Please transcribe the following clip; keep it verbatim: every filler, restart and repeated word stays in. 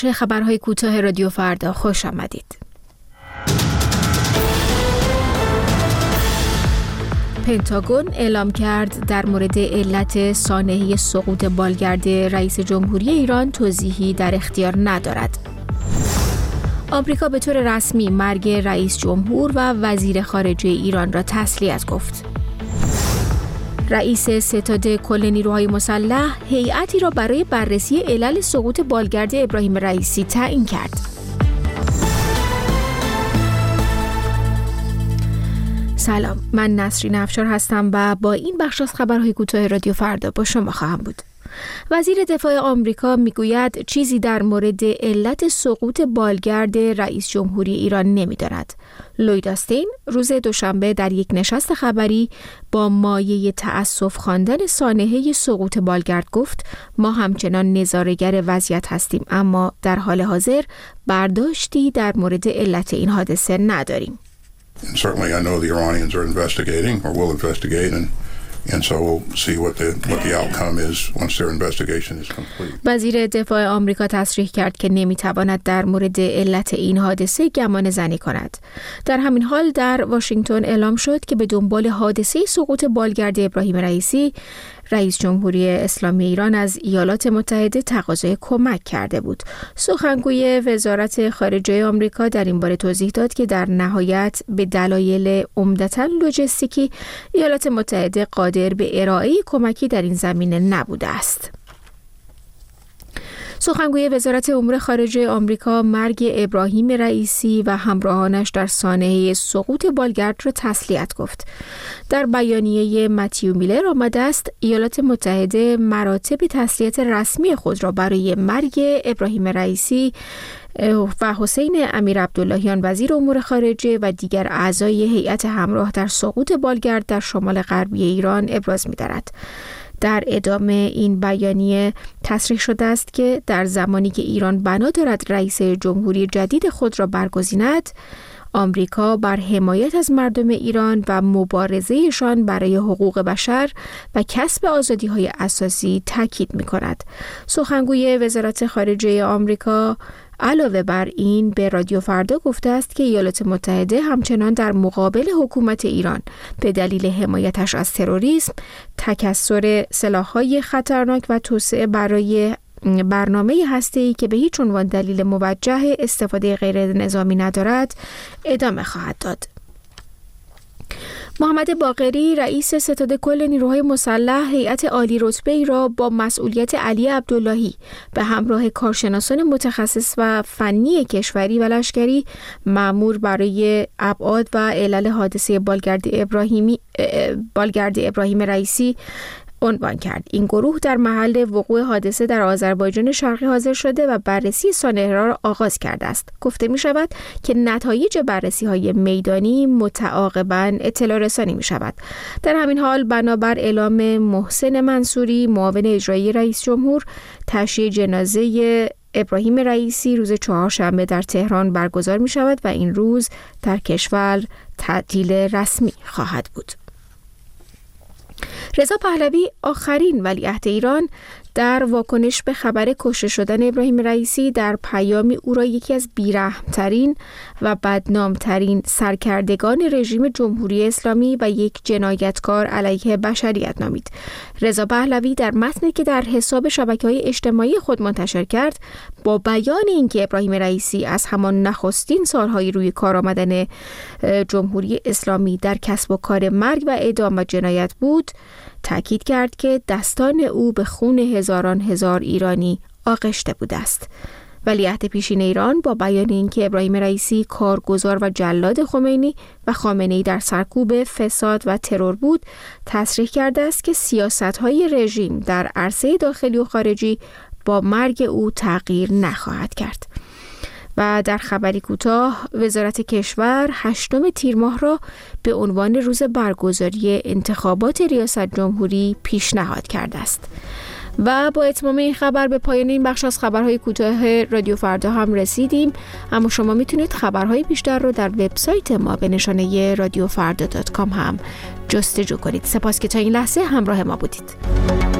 خبرهای کوتاه رادیو فردا خوش آمدید. پنتاگون اعلام کرد در مورد علت سانحه سقوط بالگرد رئیس جمهوری ایران توضیحی در اختیار ندارد. آمریکا به طور رسمی مرگ رئیس جمهور و وزیر خارجه ایران را تسلیت گفت. رئیس ستاد کل نیروهای مسلح هیئتی را برای بررسی علل سقوط بالگرد ابراهیم رئیسی تعیین کرد. سلام، من نسرین افشار هستم و با این بخش از خبرهای کوتاه رادیو فردا با شما خواهم بود. وزیر دفاع آمریکا میگوید چیزی در مورد علت سقوط بالگرد رئیس جمهوری ایران نمی‌داند. لوید آستین روز دوشنبه در یک نشست خبری با مایه تأسف خواندن سانحه سقوط بالگرد گفت ما همچنان نظاره‌گر وضعیت هستیم، اما در حال حاضر برداشتی در مورد علت این حادثه نداریم. And certainly I know the Iranians are investigating or will investigate and and so we'll see what the what the outcome is once their investigation is complete. وزیر دفاع آمریکا تصریح کرد که نمیتواند در مورد علت این حادثه گمان زنی کند. در همین حال در واشنگتن اعلام شد که به دنبال حادثه سقوط بالگرد ابراهیم رئیسی رئیس جمهوری اسلامی ایران از ایالات متحده تقاضای کمک کرده بود. سخنگوی وزارت خارجه آمریکا در این باره توضیح داد که در نهایت به دلایل عمدتاً لوجستیکی ایالات متحده قادر به ارائه کمکی در این زمینه نبوده است. سخنگوی وزارت امور خارجه آمریکا مرگ ابراهیم رئیسی و همراهانش در سانحه سقوط بالگرد را تسلیت گفت. در بیانیه متیو میلر آمده است ایالات متحده مراتب تسلیت رسمی خود را برای مرگ ابراهیم رئیسی و حسین امیر عبداللهیان وزیر امور خارجه و دیگر اعضای هیئت همراه در سقوط بالگرد در شمال غربی ایران ابراز می‌دارد. در ادامه این بیانیه تصریح شده است که در زمانی که ایران بنا دارد رئیس جمهوری جدید خود را برگزیند، آمریکا بر حمایت از مردم ایران و مبارزهشان برای حقوق بشر و کسب آزادی‌های اساسی تاکید می‌کند. سخنگوی وزارت خارجه آمریکا علاوه بر این به رادیو فردا گفته است که ایالات متحده همچنان در مقابل حکومت ایران به دلیل حمایتش از تروریسم، تکثر سلاح‌های خطرناک و توسعه برای برنامه هسته‌ای که به هیچ عنوان دلیل موجه استفاده غیر نظامی ندارد ادامه خواهد داد. محمد باقری رئیس ستاد کل نیروهای مسلح هیئت عالی رتبه ای را با مسئولیت علی عبداللهی به همراه کارشناسان متخصص و فنی کشوری و لشکری مأمور برای ابعاد و علل حادثه بالگرد ابراهیمی بالگرد ابراهیم رئیسی عنوان کرد. این گروه در محل وقوع حادثه در آذربایجان شرقی حاضر شده و بررسی سانحه را آغاز کرده است. گفته می شود که نتایج بررسی های میدانی متعاقباً اطلاع رسانی می شود. در همین حال بنابر اعلام محسن منصوری معاون اجرایی رئیس جمهور، تشییع جنازه ابراهیم رئیسی روز چهارشنبه در تهران برگزار می شود و این روز در کشور تعطیل رسمی خواهد بود. رضا پهلوی آخرین ولیعهد ایران در واکنش به خبر کشته شدن ابراهیم رئیسی در پیامی او را یکی از بی‌رحم‌ترین و بدنام‌ترین سرکردگان رژیم جمهوری اسلامی و یک جنایتکار علیه بشریت نامید. رضا پهلوی در متنی که در حساب شبکه‌های اجتماعی خود منتشر کرد با بیان اینکه ابراهیم رئیسی از همان نخستین سالهای روی کار آمدن جمهوری اسلامی در کسب و کار مرگ و اعدام و جنایت بود، تأکید کرد که دستان او به خون هزاران هزار ایرانی آغشته بوده است. ولیعهد پیشین ایران با بیان اینکه ابراهیم رئیسی کارگزار و جلاد خمینی و خامنه‌ای در سرکوب فساد و ترور بود، تصریح کرده است که سیاست‌های رژیم در عرصه داخلی و خارجی با مرگ او تغییر نخواهد کرد. و در خبری کوتاه، وزارت کشور هشتم تیر ماه را به عنوان روز برگزاری انتخابات ریاست جمهوری پیشنهاد کرده است. و با اتمام این خبر به پایان این بخش از خبرهای کوتاه رادیو فردا هم رسیدیم. اما شما میتونید خبرهای بیشتر رو در وبسایت ما به نشانه رادیو فردا دات کام هم جستجو کنید. سپاس که تا این لحظه همراه ما بودید.